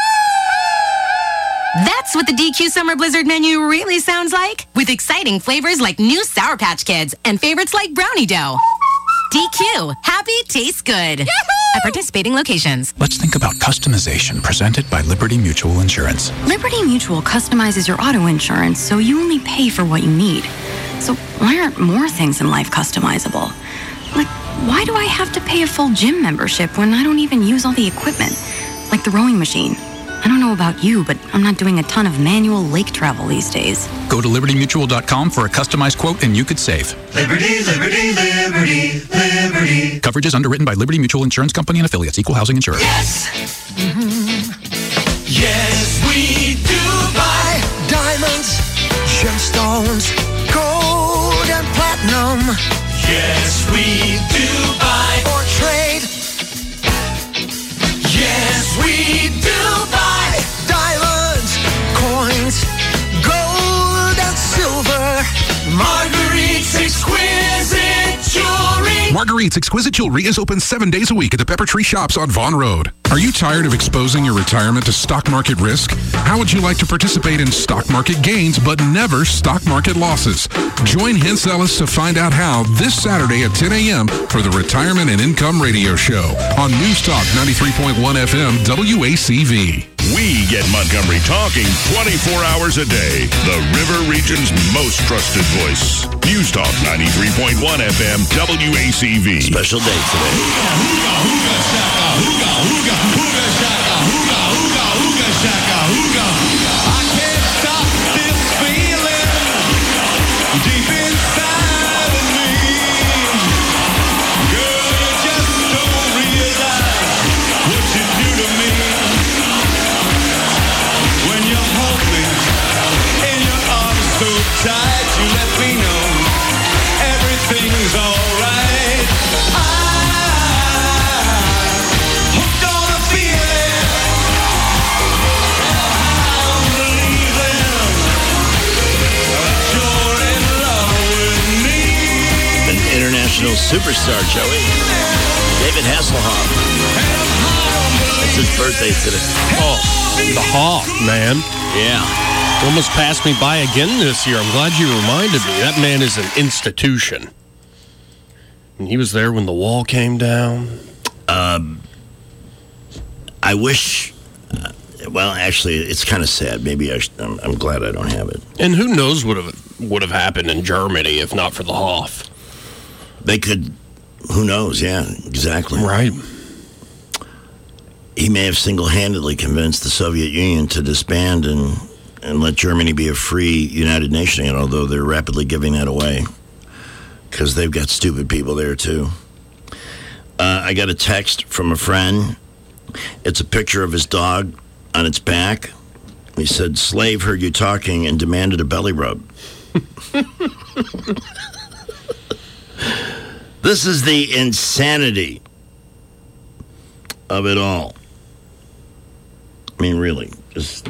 That's what the DQ Summer Blizzard menu really sounds like, with exciting flavors like new Sour Patch Kids and favorites like Brownie Dough. DQ. Happy tastes good. Yahoo! At participating locations. Let's think about customization presented by Liberty Mutual Insurance. Liberty Mutual customizes your auto insurance so you only pay for what you need. So why aren't more things in life customizable? Like, why do I have to pay a full gym membership when I don't even use all the equipment? Like the rowing machine. I don't know about you, but I'm not doing a ton of manual lake travel these days. Go to libertymutual.com for a customized quote and you could save. Liberty, liberty, liberty, liberty. Coverage is underwritten by Liberty Mutual Insurance Company and affiliates. Equal housing insurance. Yes! Yes, we do buy diamonds, gemstones, gold and platinum. Yes, we do buy or trade. Yes, we do buy diamonds, coins, gold and silver, Marguerite's exquisite jewelry. Marguerite's Exquisite Jewelry is open 7 days a week at the Pepper Tree Shops on Vaughan Road. Are you tired of exposing your retirement to stock market risk? How would you like to participate in stock market gains but never stock market losses? Join Hens Ellis to find out how this Saturday at 10 a.m. for the Retirement and Income Radio Show on News Talk 93.1 FM WACV. We get Montgomery talking 24 hours a day. The River Region's most trusted voice. News Talk 93.1 FM WACV. Special day today. I can't stop this feeling deep inside of me. Girl, you just don't realize what you do to me. When you hold me in your arms so tight, you let me know everything's alright. I'm hooked on a feeling. I'm believing that you're in love with me. An international superstar, Joey. David Hasselhoff. It's his birthday today. Oh, the Hoff, man. Yeah. Almost passed me by again this year. I'm glad you reminded me. That man is an institution. And he was there when the wall came down. I wish... well, actually, it's kind of sad. Maybe I'm glad I don't have it. And who knows what would have happened in Germany if not for the Hoff. They could... Who knows? Yeah, exactly. Right. He may have single-handedly convinced the Soviet Union to disband and let Germany be a free United Nation, although they're rapidly giving that away because they've got stupid people there, too. I got a text from a friend. It's a picture of his dog on its back. He said, "Slave heard you talking and demanded a belly rub." This is the insanity of it all. I mean, really, just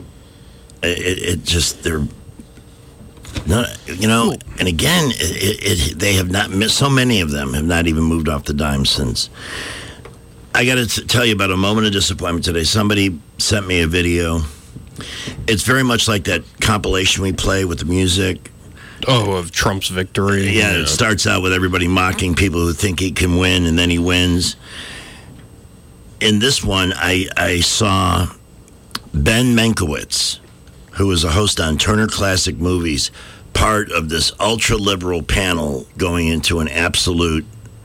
they're not, and again, they have not missed. So many of them have not even moved off the dime since. I got to tell you about a moment of disappointment today. Somebody sent me a video. It's very much like that compilation we play with the music. Oh, of Trump's victory. Yeah, it starts out with everybody mocking people who think he can win, and then he wins. In this one, I saw Ben Mankiewicz, who was a host on Turner Classic Movies, part of this ultra-liberal panel going into an absolute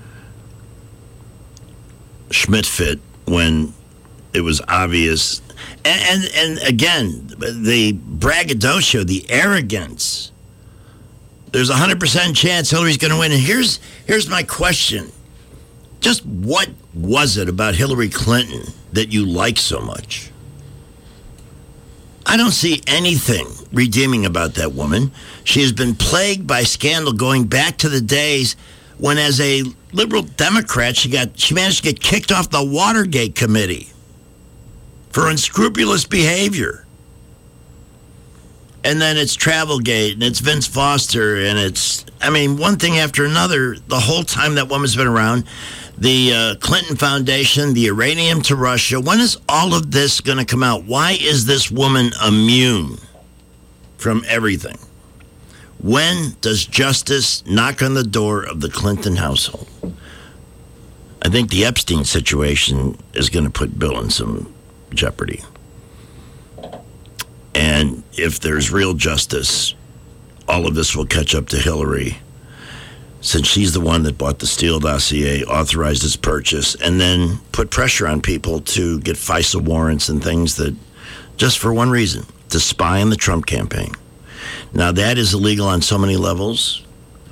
Schmidt fit when it was obvious. And again, the braggadocio, the arrogance. There's a 100% chance Hillary's going to win. And here's my question. Just what was it about Hillary Clinton that you like so much? I don't see anything redeeming about that woman. She has been plagued by scandal going back to the days when, as a liberal Democrat, she managed to get kicked off the Watergate committee for unscrupulous behavior. And then it's Travelgate, and it's Vince Foster, and it's, one thing after another, the whole time that woman's been around. The Clinton Foundation, the uranium to Russia. When is all of this going to come out? Why is this woman immune from everything? When does justice knock on the door of the Clinton household? I think the Epstein situation is going to put Bill in some jeopardy. And if there's real justice, all of this will catch up to Hillary, since she's the one that bought the Steele dossier, authorized its purchase, and then put pressure on people to get FISA warrants and things that, just for one reason, to spy on the Trump campaign. Now, that is illegal on so many levels.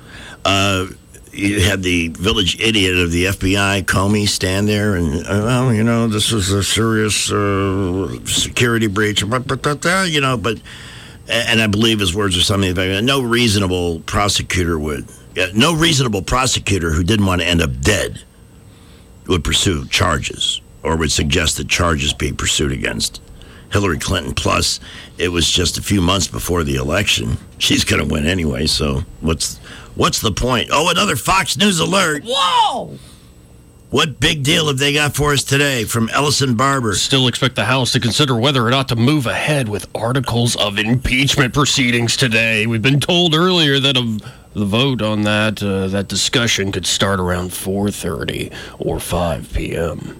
You had the village idiot of the FBI, Comey, stand there and, this was a serious security breach, and I believe his words are something like, no reasonable prosecutor who didn't want to end up dead would pursue charges or would suggest that charges be pursued against Hillary Clinton. Plus, it was just a few months before the election. She's going to win anyway, so what's the point? Oh, another Fox News alert. Whoa! What big deal have they got for us today from Ellison Barber? Still expect the House to consider whether or not to move ahead with articles of impeachment proceedings today. We've been told earlier that the vote on that discussion could start around 4:30 or 5 p.m.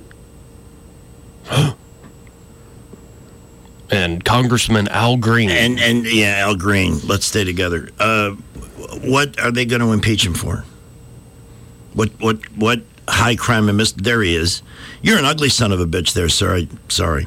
And Congressman Al Green. And Al Green. Let's stay together. What are they going to impeach him for? What high crime and misdemeanor? There he is. You're an ugly son of a bitch there, sir. Sorry.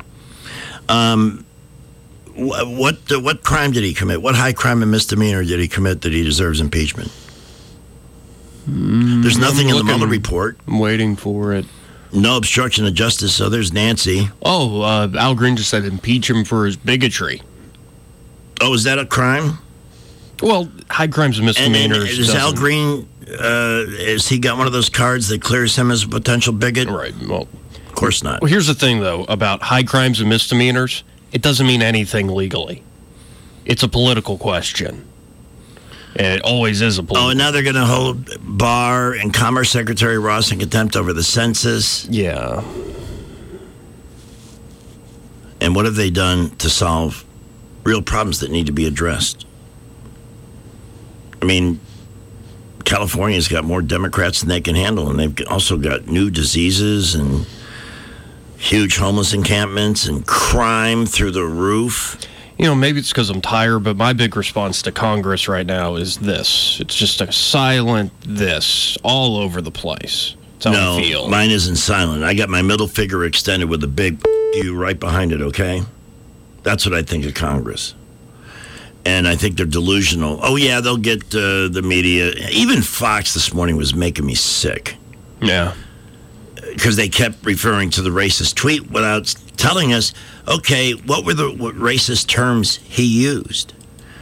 What crime did he commit? What high crime and misdemeanor did he commit that he deserves impeachment? There's nothing in the Mueller report. I'm waiting for it. No obstruction of justice, so there's Nancy. Oh, Al Green just said impeach him for his bigotry. Oh, is that a crime? Well, high crimes and misdemeanors. And is Al Green, has he got one of those cards that clears him as a potential bigot? Right, well. Of course not. Well, here's the thing, though, about high crimes and misdemeanors. It doesn't mean anything legally. It's a political question. And it always is a political. Oh, and now they're going to hold Barr and Commerce Secretary Ross in contempt over the census. Yeah. And what have they done to solve real problems that need to be addressed? I mean, California's got more Democrats than they can handle, and they've also got new diseases and huge homeless encampments and crime through the roof. You know, maybe it's because I'm tired, but my big response to Congress right now is this. It's just a silent this all over the place. That's how I feel. Mine isn't silent. I got my middle finger extended with a big you right behind it, okay? That's what I think of Congress. And I think they're delusional. Oh, yeah, they'll get the media. Even Fox this morning was making me sick. Yeah. Because they kept referring to the racist tweet without telling us, okay, what were the racist terms he used?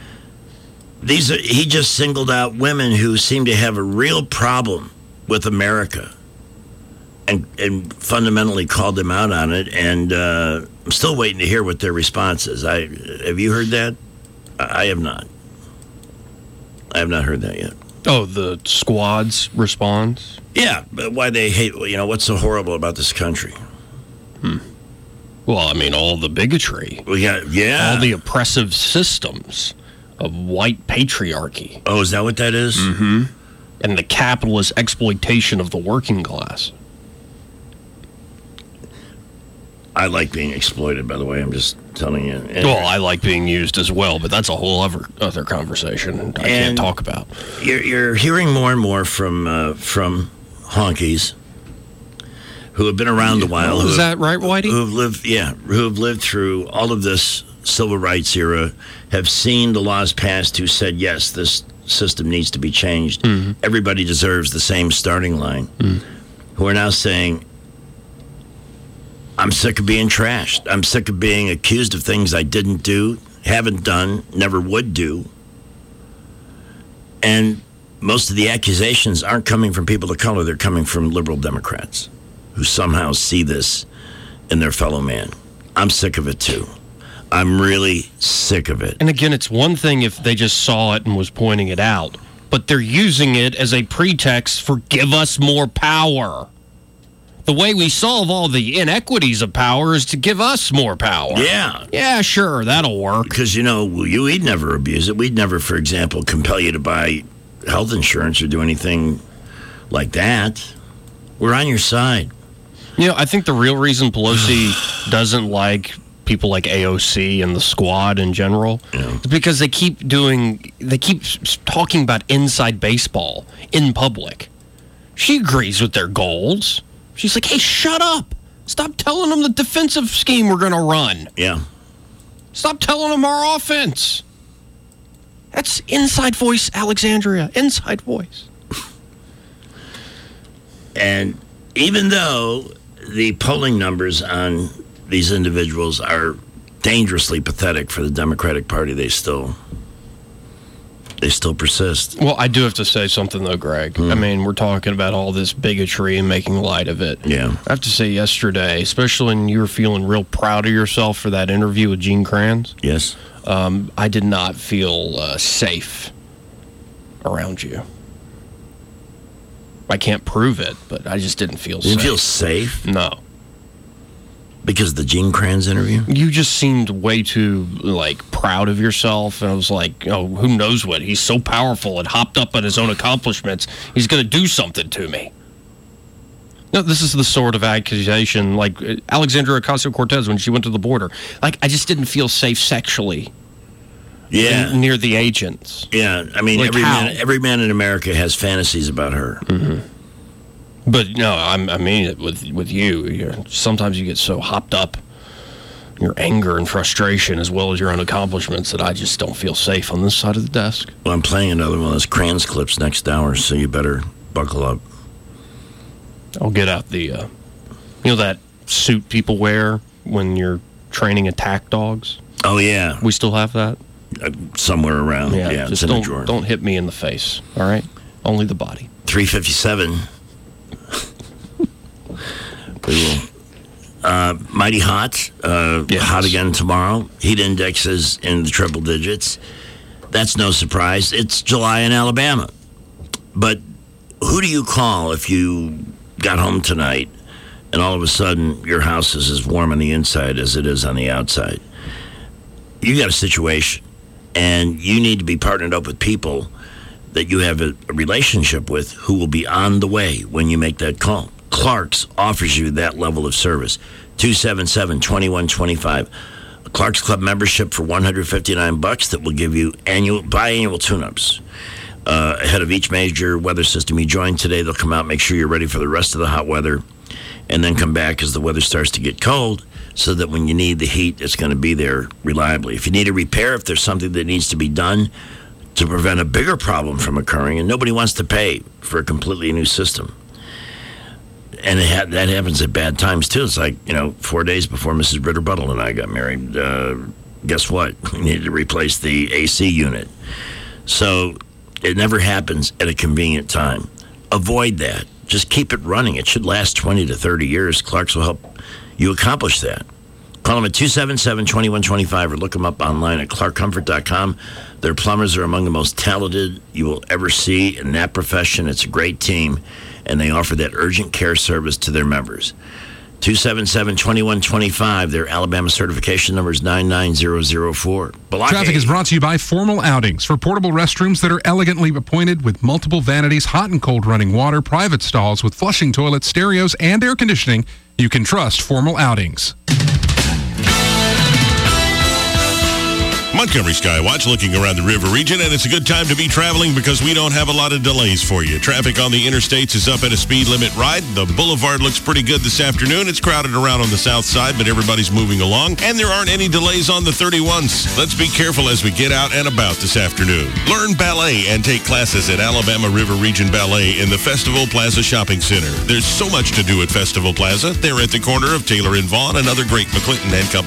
He just singled out women who seem to have a real problem with America and fundamentally called them out on it. And I'm still waiting to hear what their response is. Have you heard that? I have not. I have not heard that yet. Oh, the squad's response? Yeah, but why they hate, what's so horrible about this country? Well, I mean, all the bigotry. We got, all the oppressive systems of white patriarchy. Oh, is that what that is? Mm-hmm. And the capitalist exploitation of the working class. I like being exploited, by the way. I'm just telling you. Well, I like being used as well, but that's a whole other conversation I can't talk about. You're hearing more and more from honkies who have been around a while. Is that right, Whitey? Who have lived through all of this civil rights era, have seen the laws passed, who said, yes, this system needs to be changed. Mm-hmm. Everybody deserves the same starting line. Who are now saying, I'm sick of being trashed. I'm sick of being accused of things I didn't do, haven't done, never would do. And most of the accusations aren't coming from people of color. They're coming from liberal Democrats who somehow see this in their fellow man. I'm sick of it, too. I'm really sick of it. And again, it's one thing if they just saw it and was pointing it out, but they're using it as a pretext for give us more power. The way we solve all the inequities of power is to give us more power. Yeah. Yeah, sure, that'll work. Because, we'd never abuse it. We'd never, for example, compel you to buy health insurance or do anything like that. We're on your side. I think the real reason Pelosi doesn't like people like AOC and the squad in general is because they keep talking about inside baseball in public. She agrees with their goals. She's like, hey, shut up. Stop telling them the defensive scheme we're going to run. Yeah. Stop telling them our offense. That's inside voice, Alexandria. Inside voice. And even though the polling numbers on these individuals are dangerously pathetic for the Democratic Party, they still they still persist. Well, I do have to say something, though, Greg. I mean, we're talking about all this bigotry and making light of it. Yeah. I have to say yesterday, especially when you were feeling real proud of yourself for that interview with Gene Kranz. Yes. I did not feel safe around you. I can't prove it, but I just didn't feel safe. You didn't feel safe? No. Because of the Gene Kranz interview? You just seemed way too, proud of yourself. And I was like, who knows what? He's so powerful and hopped up on his own accomplishments. He's going to do something to me. No, this is the sort of accusation, like Alexandria Ocasio-Cortez when she went to the border. I just didn't feel safe sexually. Yeah. Near the agents. Yeah, I mean, every man in America has fantasies about her. Mm-hmm. But no, I mean it with you. Sometimes you get so hopped up, your anger and frustration, as well as your own accomplishments, that I just don't feel safe on this side of the desk. Well, I'm playing another one of those Kranz clips next hour, so you better buckle up. I'll get out the, that suit people wear when you're training attack dogs. Oh yeah, we still have that somewhere around. Yeah, just it's in the drawer. Don't hit me in the face. All right, only the body. 357. We will. Mighty hot. Yes. Hot again tomorrow. Heat indexes in the triple digits. That's no surprise. It's July in Alabama. But who do you call if you got home tonight and all of a sudden your house is as warm on the inside as it is on the outside? You got a situation, and you need to be partnered up with people that you have a relationship with who will be on the way when you make that call. Clark's offers you that level of service. 277-2125. A Clark's Club membership for $159 that will give you biannual tune-ups. Ahead of each major weather system you join today, they'll come out, make sure you're ready for the rest of the hot weather, and then come back as the weather starts to get cold, so that when you need the heat, it's going to be there reliably. If you need a repair, if there's something that needs to be done to prevent a bigger problem from occurring, and nobody wants to pay for a completely new system. And that happens at bad times, too. It's like, 4 days before Mrs. Ritter-Buttle and I got married, guess what? We needed to replace the AC unit. So it never happens at a convenient time. Avoid that. Just keep it running. It should last 20 to 30 years. Clark's will help you accomplish that. Call them at 277-2125 or look them up online at clarkcomfort.com. Their plumbers are among the most talented you will ever see in that profession. It's a great team, and they offer that urgent care service to their members. 277-2125. Their Alabama certification number is 99004. Traffic is brought to you by Formal Outings for portable restrooms that are elegantly appointed with multiple vanities, hot and cold running water, private stalls with flushing toilets, stereos, and air conditioning. You can trust Formal Outings. Montgomery Skywatch looking around the river region, and it's a good time to be traveling because we don't have a lot of delays for you. Traffic on the interstates is up at a speed limit ride. The boulevard looks pretty good this afternoon. It's crowded around on the south side, but everybody's moving along, and there aren't any delays on the 31s. Let's be careful as we get out and about this afternoon. Learn ballet and take classes at Alabama River Region Ballet in the Festival Plaza Shopping Center. There's so much to do at Festival Plaza. They're at the corner of Taylor and Vaughn, another great McClinton and Company